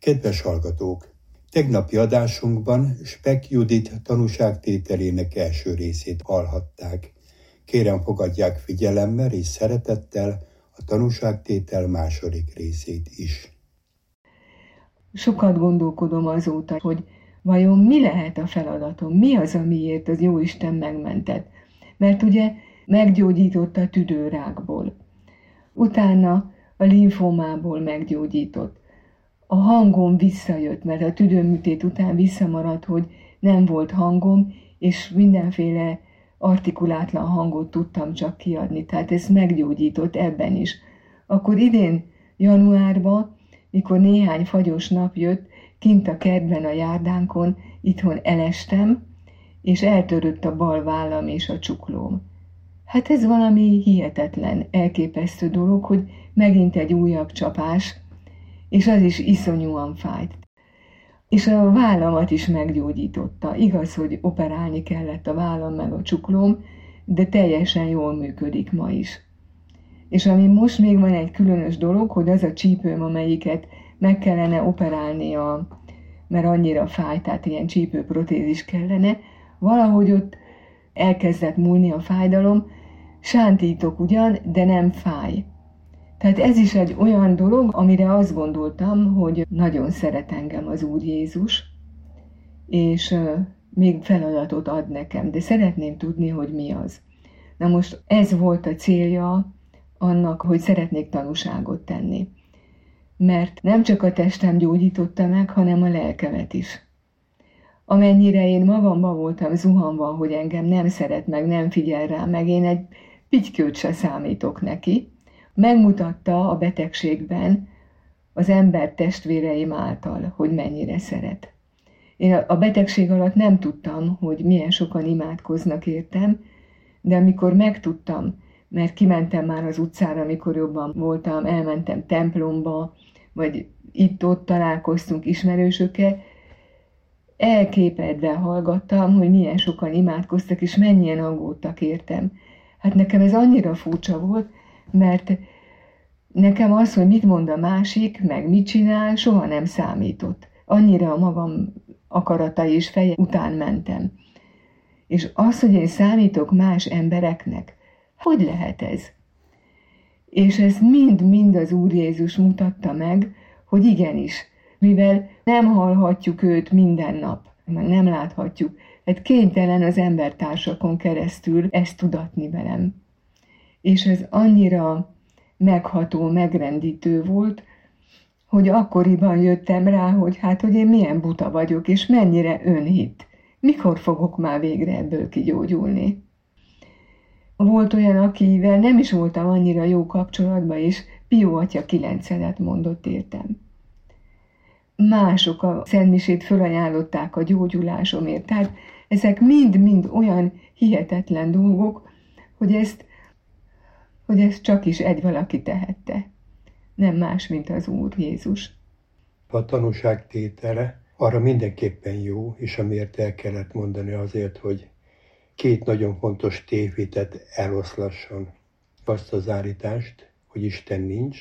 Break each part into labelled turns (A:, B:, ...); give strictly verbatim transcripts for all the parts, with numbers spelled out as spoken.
A: Kedves hallgatók! Tegnapi adásunkban Speck Judit tanúságtételének első részét hallhatták. Kérem, fogadják figyelemmel és szeretettel a tanúságtétel második részét is.
B: Sokat gondolkodom azóta, hogy vajon mi lehet a feladatom, mi az, amiért az Jóisten megmentett. Mert ugye meggyógyított a tüdőrákból, utána a limfómából meggyógyított. A hangom visszajött, mert a tüdőműtét után visszamaradt, hogy nem volt hangom, és mindenféle artikulátlan hangot tudtam csak kiadni. Tehát ez meggyógyított ebben is. Akkor idén januárban, mikor néhány fagyos nap jött, kint a kertben a járdánkon, itthon elestem, és eltörött a bal vállam és a csuklóm. Hát ez valami hihetetlen, elképesztő dolog, hogy megint egy újabb csapás, és az is iszonyúan fájt. És a vállamat is meggyógyította. Igaz, hogy operálni kellett a vállam meg a csuklóm, de teljesen jól működik ma is. És ami most még van egy különös dolog, hogy az a csípőm, amelyiket meg kellene operálnia, mert annyira fáj, tehát ilyen csípőprotézis kellene, valahogy ott elkezdett múlni a fájdalom, sántítok ugyan, de nem fáj. Tehát ez is egy olyan dolog, amire azt gondoltam, hogy nagyon szeret engem az Úr Jézus, és még feladatot ad nekem, de szeretném tudni, hogy mi az. Na most ez volt a célja annak, hogy szeretnék tanúságot tenni. Mert nem csak a testem gyógyította meg, hanem a lelkemet is. Amennyire én magamban voltam zuhanva, hogy engem nem szeret meg, nem figyel rá meg, én egy pitykőt se számítok neki, megmutatta a betegségben az ember testvéreim által, hogy mennyire szeret. Én a betegség alatt nem tudtam, hogy milyen sokan imádkoznak értem, de amikor megtudtam, mert kimentem már az utcára, amikor jobban voltam, elmentem templomba, vagy itt-ott találkoztunk ismerősökkel, elképedve hallgattam, hogy milyen sokan imádkoztak, és mennyien aggódtak értem. Hát nekem ez annyira furcsa volt, mert nekem az, hogy mit mond a másik, meg mit csinál, soha nem számított. Annyira a magam akaratai és feje után mentem. És az, hogy én számítok más embereknek, hogy lehet ez? És ez mind-mind az Úr Jézus mutatta meg, hogy igenis, mivel nem hallhatjuk őt minden nap, meg nem láthatjuk, hát kénytelen az embertársakon keresztül ezt tudatni velem. És ez annyira megható, megrendítő volt, hogy akkoriban jöttem rá, hogy hát, hogy én milyen buta vagyok, és mennyire önhit. Mikor fogok már végre ebből kigyógyulni? Volt olyan, akivel nem is voltam annyira jó kapcsolatban, és Pió atya kilencedet mondott értem. Mások a szentmisét fölajánlották a gyógyulásomért. Tehát ezek mind-mind olyan hihetetlen dolgok, hogy ezt, hogy ezt csak is egy valaki tehette. Nem más, mint az Úr Jézus.
A: A tanúságtétele arra mindenképpen jó, és amiért el kellett mondani azért, hogy két nagyon fontos tévhitet eloszlasson. Azt az állítást, hogy Isten nincs,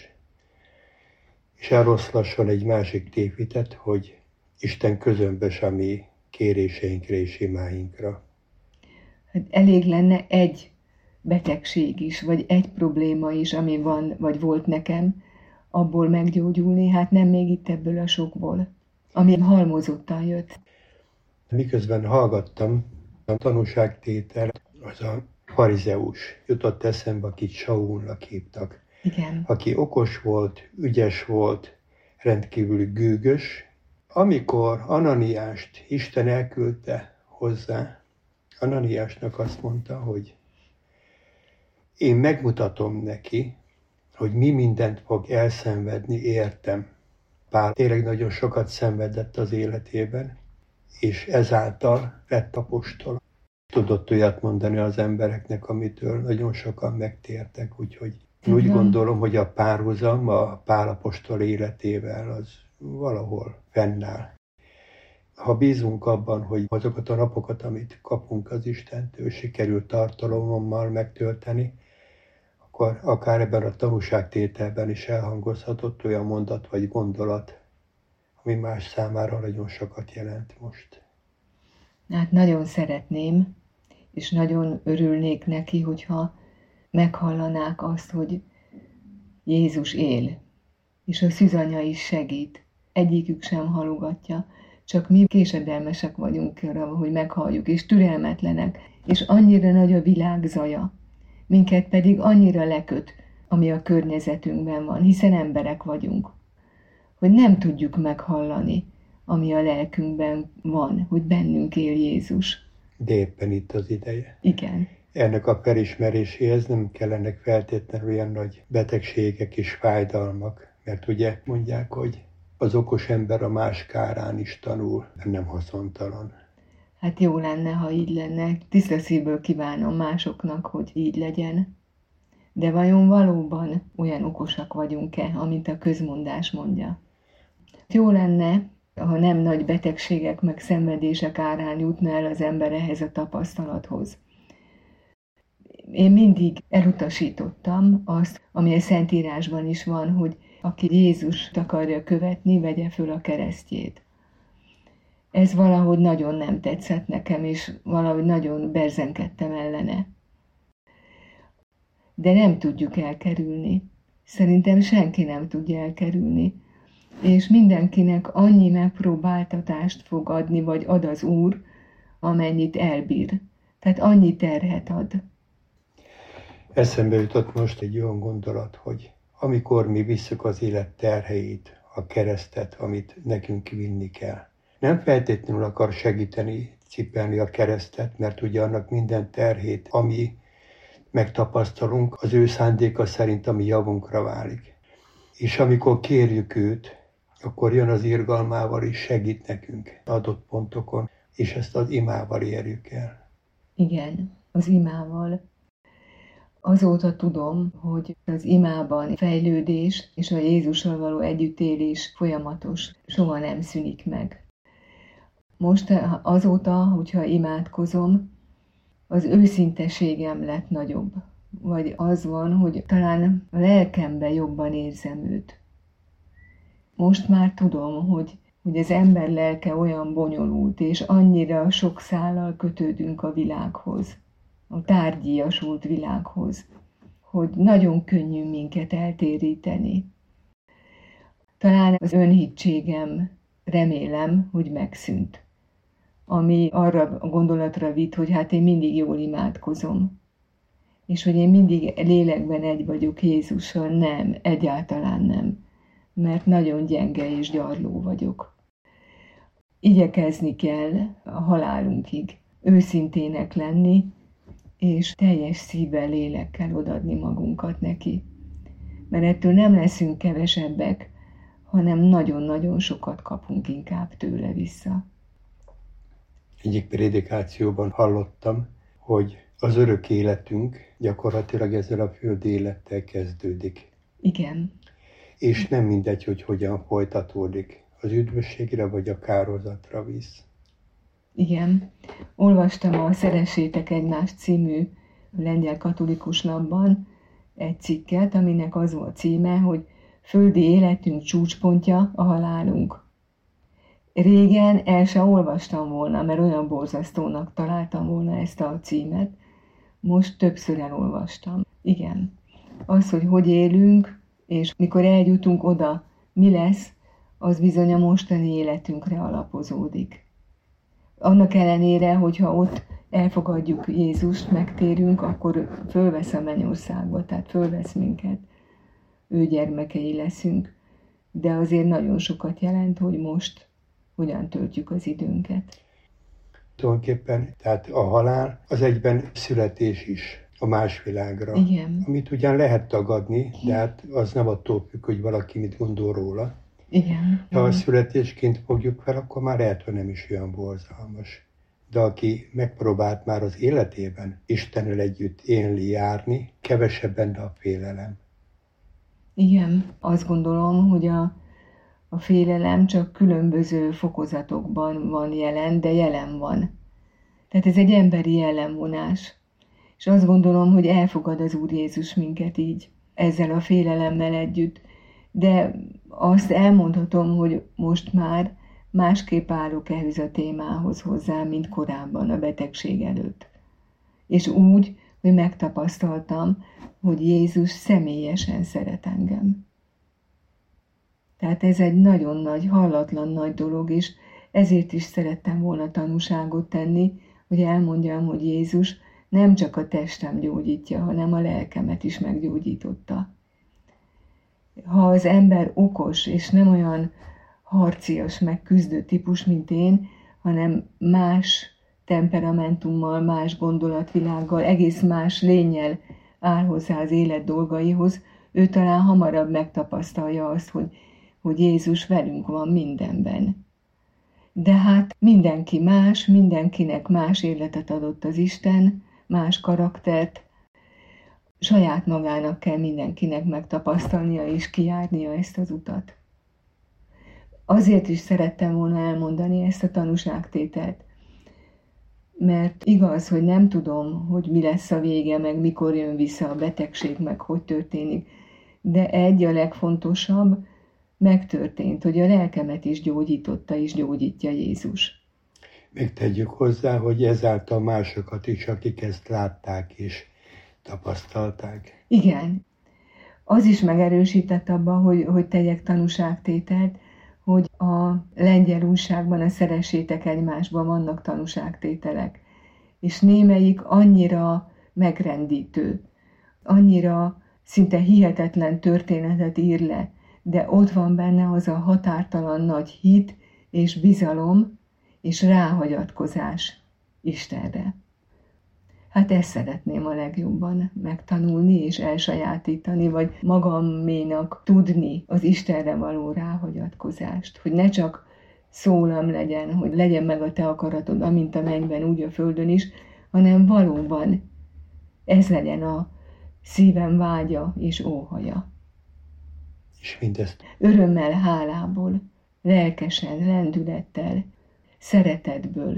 A: és eloszlasson egy másik tévhitet, hogy Isten közömbös a mi kéréseinkre és imáinkra.
B: Hát elég lenne egy betegség is, vagy egy probléma is, ami van, vagy volt nekem, abból meggyógyulni, hát nem még itt ebből a sokból, ami halmozottan jött.
A: Miközben hallgattam, a tanúságtétel, az a farizeus jutott eszembe, akit Saulnak hívtak.
B: Igen.
A: Aki okos volt, ügyes volt, rendkívül gőgös. Amikor Ananiást Isten elküldte hozzá, Ananiásnak azt mondta, hogy én megmutatom neki, hogy mi mindent fog elszenvedni, értem. Pál tényleg nagyon sokat szenvedett az életében, és ezáltal lett apostol. Tudott olyat mondani az embereknek, amitől nagyon sokan megtértek, úgyhogy én úgy gondolom, hogy a párhuzam a Pál apostol életével az valahol fennáll. Ha bízunk abban, hogy azokat a napokat, amit kapunk az Istentől, sikerül tartalommal megtölteni, akkor akár ebben a tanúságtételben is elhangozhatott olyan mondat vagy gondolat, ami más számára nagyon sokat jelent most.
B: Hát nagyon szeretném, és nagyon örülnék neki, hogyha meghallanák azt, hogy Jézus él, és a szűzanya is segít. Egyikük sem halogatja, csak mi késedelmesek vagyunk arra, hogy meghalljuk, és türelmetlenek, és annyira nagy a világ zaja, minket pedig annyira leköt, ami a környezetünkben van, hiszen emberek vagyunk, hogy nem tudjuk meghallani, ami a lelkünkben van, hogy bennünk él Jézus.
A: De éppen itt az ideje.
B: Igen.
A: Ennek a felismeréséhez nem kellenek feltétlenül olyan nagy betegségek és fájdalmak, mert ugye mondják, hogy az okos ember a más kárán is tanul, nem haszontalan.
B: Hát jó lenne, ha így lenne. Tiszta szívből kívánom másoknak, hogy így legyen. De vajon valóban olyan okosak vagyunk-e, amint a közmondás mondja? Jó lenne, ha nem nagy betegségek meg szenvedések árán jutna el az ember ehhez a tapasztalathoz. Én mindig elutasítottam azt, ami a Szentírásban is van, hogy aki Jézust akarja követni, vegye föl a keresztjét. Ez valahogy nagyon nem tetszett nekem, és valahogy nagyon berzenkedtem ellene. De nem tudjuk elkerülni. Szerintem senki nem tudja elkerülni. És mindenkinek annyi megpróbáltatást fog adni, vagy ad az Úr, amennyit elbír. Tehát annyi terhet ad.
A: Eszembe jutott most egy olyan gondolat, hogy amikor mi visszük az élet terheit, a keresztet, amit nekünk vinni kell. Nem feltétlenül akar segíteni cipelni a keresztet, mert ugye annak minden terhét, ami megtapasztalunk, az ő szándéka szerint a mi javunkra válik. És amikor kérjük őt, akkor jön az irgalmával is, segít nekünk adott pontokon, és ezt az imával érjük el.
B: Igen, az imával. Azóta tudom, hogy az imában fejlődés és a Jézussal való együttélés folyamatos, soha nem szűnik meg. Most azóta, hogyha imádkozom, az őszinteségem lett nagyobb. Vagy az van, hogy talán a lelkemben jobban érzem őt. Most már tudom, hogy, hogy az ember lelke olyan bonyolult, és annyira sok szállal kötődünk a világhoz, a tárgyiasult világhoz, hogy nagyon könnyű minket eltéríteni. Talán az önhitségem, remélem, hogy megszűnt, ami arra a gondolatra vitt, hogy hát én mindig jól imádkozom, és hogy én mindig lélekben egy vagyok Jézussal. Nem, egyáltalán nem, mert nagyon gyenge és gyarló vagyok. Igyekezni kell a halálunkig, őszintének lenni, és teljes szívvel, lélekkel odaadni magunkat neki. Mert ettől nem leszünk kevesebbek, hanem nagyon-nagyon sokat kapunk inkább tőle vissza.
A: Egyik prédikációban hallottam, hogy az örök életünk gyakorlatilag ezzel a földi élettel kezdődik.
B: Igen.
A: És nem mindegy, hogy hogyan folytatódik. Az üdvösségre vagy a kárhozatra visz.
B: Igen. Olvastam a Szeressétek egymást című lengyel katolikus lapban egy cikket, aminek az volt címe, hogy földi életünk csúcspontja a halálunk. Régen el se olvastam volna, mert olyan borzasztónak találtam volna ezt a címet. Most többször elolvastam. Igen. Az, hogy hogy élünk, és mikor eljutunk oda, mi lesz, az bizony a mostani életünkre alapozódik. Annak ellenére, hogyha ott elfogadjuk Jézust, megtérünk, akkor fölvesz a mennyországba, tehát fölvesz minket. Ő gyermekei leszünk. De azért nagyon sokat jelent, hogy most hogyan töltjük az időnket.
A: Tulajdonképpen, tehát a halál az egyben születés is a más világra.
B: Igen.
A: Amit ugyan lehet tagadni, de hát az nem attól függ, hogy valaki mit gondol róla.
B: Igen.
A: Ha a születésként fogjuk fel, akkor már lehet, hogy nem is olyan borzalmas. De aki megpróbált már az életében Istennel együtt élni, járni, kevesebb benne a félelem.
B: Igen, azt gondolom, hogy a, a félelem csak különböző fokozatokban van jelen, de jelen van. Tehát ez egy emberi jellemvonás. És azt gondolom, hogy elfogad az Úr Jézus minket így, ezzel a félelemmel együtt, de azt elmondhatom, hogy most már másképp állok ehhez a témához hozzá, mint korábban a betegség előtt. És úgy, hogy megtapasztaltam, hogy Jézus személyesen szeret engem. Tehát ez egy nagyon nagy, hallatlan nagy dolog, és ezért is szerettem volna tanúságot tenni, hogy elmondjam, hogy Jézus nem csak a testem gyógyítja, hanem a lelkemet is meggyógyította. Ha az ember okos, és nem olyan harcias, meg küzdő típus, mint én, hanem más temperamentummal, más gondolatvilággal, egész más lénnyel áll hozzá az élet dolgaihoz, ő talán hamarabb megtapasztalja azt, hogy, hogy Jézus velünk van mindenben. De hát mindenki más, mindenkinek más életet adott az Isten, más karaktert, saját magának kell mindenkinek megtapasztalnia és kijárnia ezt az utat. Azért is szerettem volna elmondani ezt a tanúságtételt, mert igaz, hogy nem tudom, hogy mi lesz a vége, meg mikor jön vissza a betegség, meg hogy történik, de egy a legfontosabb, megtörtént, hogy a lelkemet is gyógyította és gyógyítja Jézus.
A: Megtegyük hozzá, hogy ezáltal másokat is, akik ezt látták és tapasztalták.
B: Igen. Az is megerősített abban, hogy, hogy tegyek tanúságtételt, hogy a lengyel újságban a Szeressétek egymásban vannak tanúságtételek. És némelyik annyira megrendítő, annyira szinte hihetetlen történetet ír le, de ott van benne az a határtalan nagy hit és bizalom és ráhagyatkozás Istenre. Hát ezt szeretném a legjobban megtanulni és elsajátítani, vagy magaménak tudni az Istenre való ráhagyatkozást. Hogy ne csak szólam legyen, hogy legyen meg a te akaratod, amint a mennyben, úgy a földön is, hanem valóban ez legyen a szívem vágya és óhaja.
A: És mindezt
B: örömmel, hálából, lelkesen, lendülettel, szeretetből.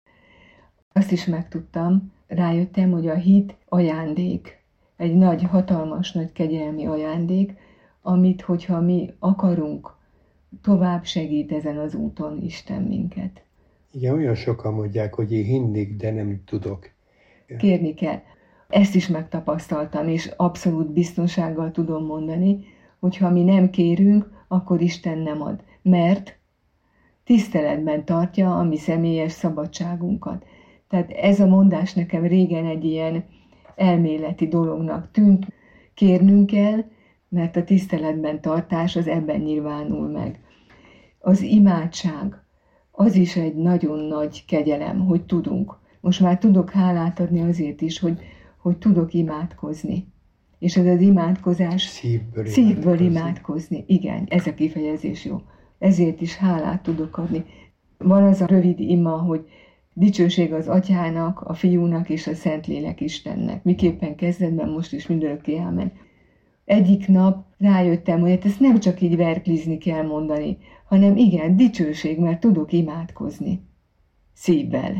B: Azt is megtudtam, rájöttem, hogy a hit ajándék, egy nagy, hatalmas, nagy kegyelmi ajándék, amit, hogyha mi akarunk, tovább segít ezen az úton Isten minket.
A: Igen, olyan sokan mondják, hogy én hinnék, de nem tudok.
B: Kérni kell. Ezt is megtapasztaltam, és abszolút biztonsággal tudom mondani, hogy ha mi nem kérünk, akkor Isten nem ad. Mert tiszteletben tartja a mi személyes szabadságunkat. Tehát ez a mondás nekem régen egy ilyen elméleti dolognak tűnt. Kérnünk kell, mert a tiszteletben tartás az ebben nyilvánul meg. Az imádság, az is egy nagyon nagy kegyelem, hogy tudunk. Most már tudok hálát adni azért is, hogy, hogy tudok imádkozni. És ez az imádkozás
A: szívből,
B: szívből
A: imádkozni.
B: imádkozni. Igen, ez a kifejezés jó. Ezért is hálát tudok adni. Van az a rövid ima, hogy dicsőség az Atyának, a Fiúnak és a Szentlélek Istennek. Miképpen kezdetben, most is mindörökké ámen. Egyik nap rájöttem, hogy ezt nem csak így verklizni kell mondani, hanem igen, dicsőség, mert tudok imádkozni. Szívvel.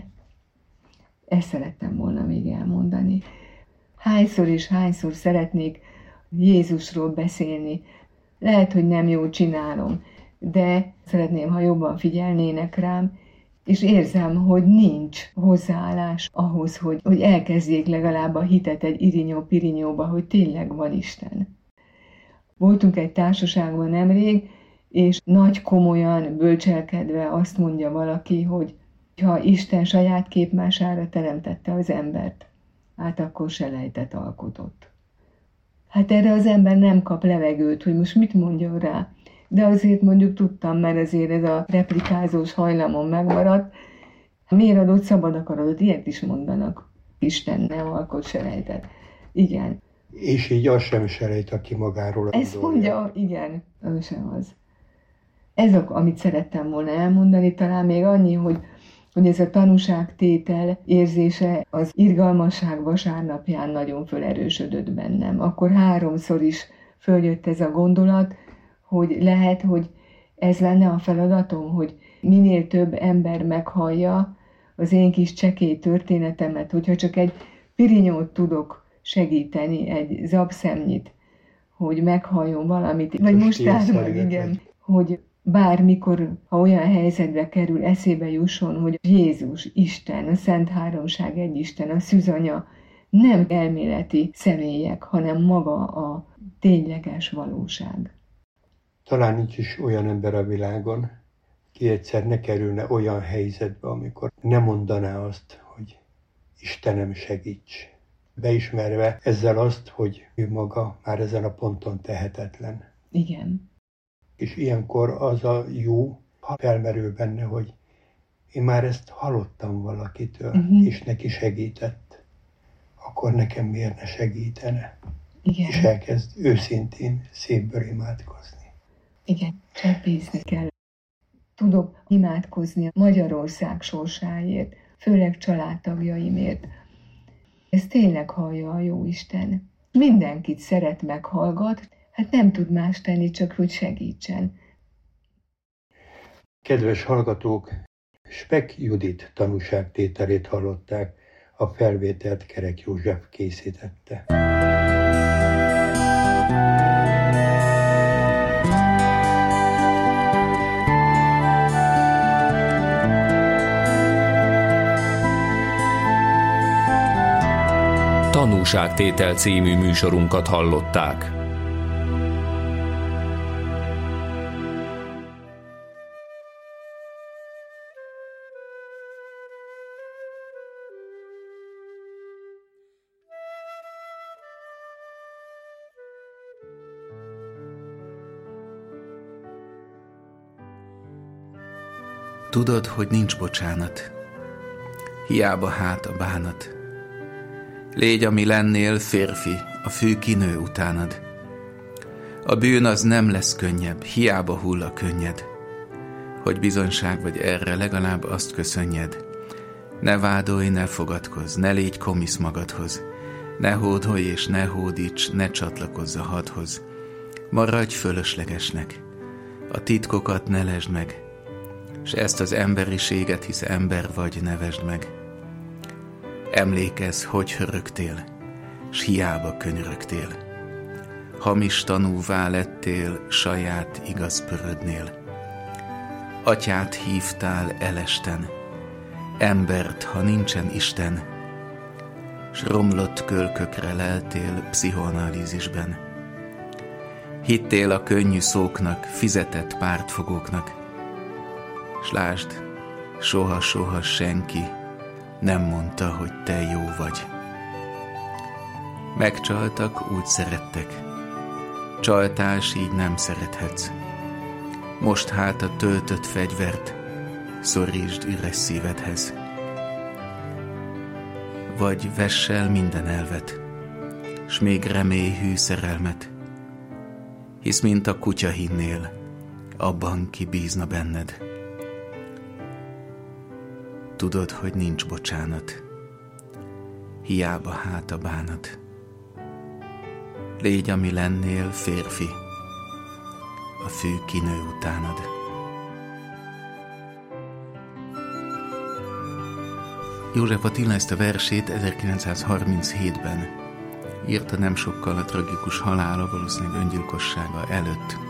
B: Ezt szerettem volna még elmondani. Hányszor és hányszor szeretnék Jézusról beszélni. Lehet, hogy nem jól csinálom, de szeretném, ha jobban figyelnének rám, és érzem, hogy nincs hozzáállás ahhoz, hogy, hogy elkezdjék legalább a hitet egy irinyó-pirinyóba, hogy tényleg van Isten. Voltunk egy társaságban nemrég, és nagy komolyan, bölcselkedve azt mondja valaki, hogy ha Isten saját képmására teremtette az embert, hát akkor selejtet alkotott. Hát erre az ember nem kap levegőt, hogy most mit mondjon rá. De azért mondjuk tudtam, mert azért ez a replikázós hajlamon megmaradt. Miért adott szabad akaratot? Ilyet is mondanak. Isten nem alkot selejtet. Igen.
A: És így az sem selejt, aki magáról
B: ezt mondja, igen, az sem az. Ez, amit szerettem volna elmondani, talán még annyi, hogy, hogy ez a tanúságtétel érzése az irgalmasság vasárnapján nagyon fölerősödött bennem. Akkor háromszor is följött ez a gondolat, hogy lehet, hogy ez lenne a feladatom, hogy minél több ember meghallja az én kis csekély történetemet, hogyha csak egy pirinyót tudok segíteni, egy zabszemnyit, hogy meghalljon valamit, vagy most már, igen, hogy bármikor, ha olyan helyzetbe kerül, eszébe jusson, hogy Jézus, Isten, a Szent Háromság egy Isten, a Szűzanya nem elméleti személyek, hanem maga a tényleges valóság.
A: Talán nincs is olyan ember a világon, ki egyszer ne kerülne olyan helyzetbe, amikor ne mondaná azt, hogy Istenem, segíts. Beismerve ezzel azt, hogy ő maga már ezen a ponton tehetetlen.
B: Igen.
A: És ilyenkor az a jó, ha felmerül benne, hogy én már ezt hallottam valakitől, uh-huh. és neki segített, akkor nekem miért ne segítene?
B: Igen.
A: És elkezd őszintén szívből imádkozni.
B: Igen, csak bízni kell. Tudok imádkozni Magyarország sorsáért, főleg családtagjaimért. Ez tényleg hallja a Jóisten. Mindenkit szeret, meghallgat, hát nem tud más tenni, csak hogy segítsen.
A: Kedves hallgatók, Speck Judit tanúságtételét hallották, a felvételt Kerek József készítette.
C: Tanúságtétel című műsorunkat hallották.
D: Tudod, hogy nincs bocsánat, hiába hát a bánat. Légy, ami lennél, férfi, a fű kinő utánad. A bűn az nem lesz könnyebb, hiába hull a könnyed. Hogy bizonyság vagy erre, legalább azt köszönjed. Ne vádolj, ne fogadkozz, ne légy komisz magadhoz. Ne hódolj és ne hódíts, ne csatlakozz a hadhoz. Maradj fölöslegesnek, a titkokat ne lesd meg, s ezt az emberiséget, hisz ember vagy, nevesd meg. Emlékezz, hogy hörögtél, s hiába könyörögtél. Hamis tanúvá lettél saját igaz pörödnél. Atyát hívtál elesten, embert, ha nincsen Isten, s romlott kölkökre leltél pszichoanalízisben. Hittél a könnyű szóknak, fizetett pártfogóknak, s lásd, soha-soha senki nem mondta, hogy te jó vagy. Megcsaltak, úgy szerettek. Csaltál, s így nem szerethetsz. Most hát a töltött fegyvert szorítsd üres szívedhez. Vagy vess el minden elvet, s még remélj hű szerelmet, hisz mint a kutya hinnél, abban ki bízna benned. Tudod, hogy nincs bocsánat, hiába hát a bánat. Légy, ami lennél, férfi, a fű kinő utánad. József Attila ezt a versét ezerkilencszázharminchétben írta, nem sokkal a tragikus halála, valószínűleg öngyilkossága előtt.